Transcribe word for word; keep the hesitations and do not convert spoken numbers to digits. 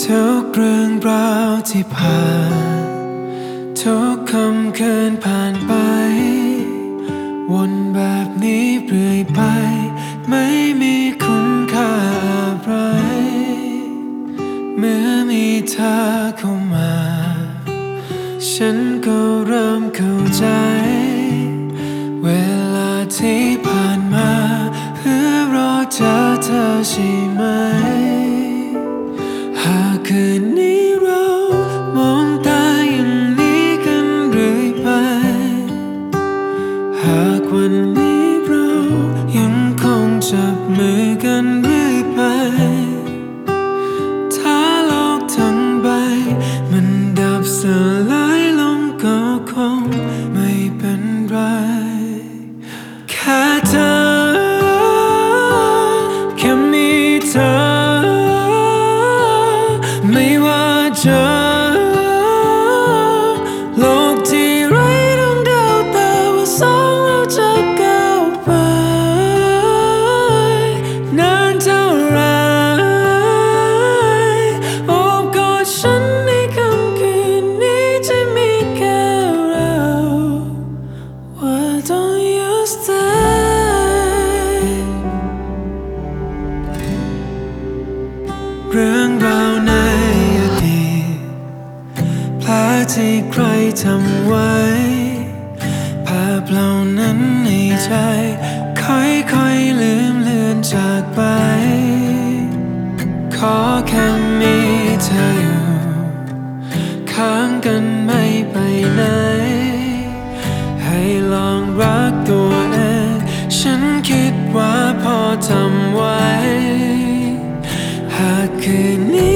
ทุกเรื่องราวที่ผ่านทุกคำคืนผ่านไปวนแบบนี้เรื่อยไปไม่มีคุณค่าอะไรเมื่อมีเธอเข้ามาฉันก็เริ่มเข้าใจเวลาที่ผ่านมาเพื่อรอเจอเธอใช่ไหมหากคืนนี้เรามองตาอย่างนี้กันเรื่อยไปหากวันนี้เรายังคงจับมือกันเรื่อยไปถ้าโลกทั้งใบมันดับสลายลงก็คงไม่เป็นไรแค่เธอแค่มีเธอไม่ว่าจะโลกที่ไร้ดวงดาวแต่ว่าสองเราจะก้าวไปนานเท่าไรโอบกอดฉันในค่ำคืนนี้จะมีแค่เรา Why don't you stay เรื่องราวในอดีตแผลที่ใครทำไว้ภาพเหล่านั้นในใจค่อยๆลืมเลือนจากไปขอแค่มีเธออยู่ข้างกันไม่ไปไหนให้ลองรักตัวเองฉันคิดว่าพอทำไว้หากคืนนี้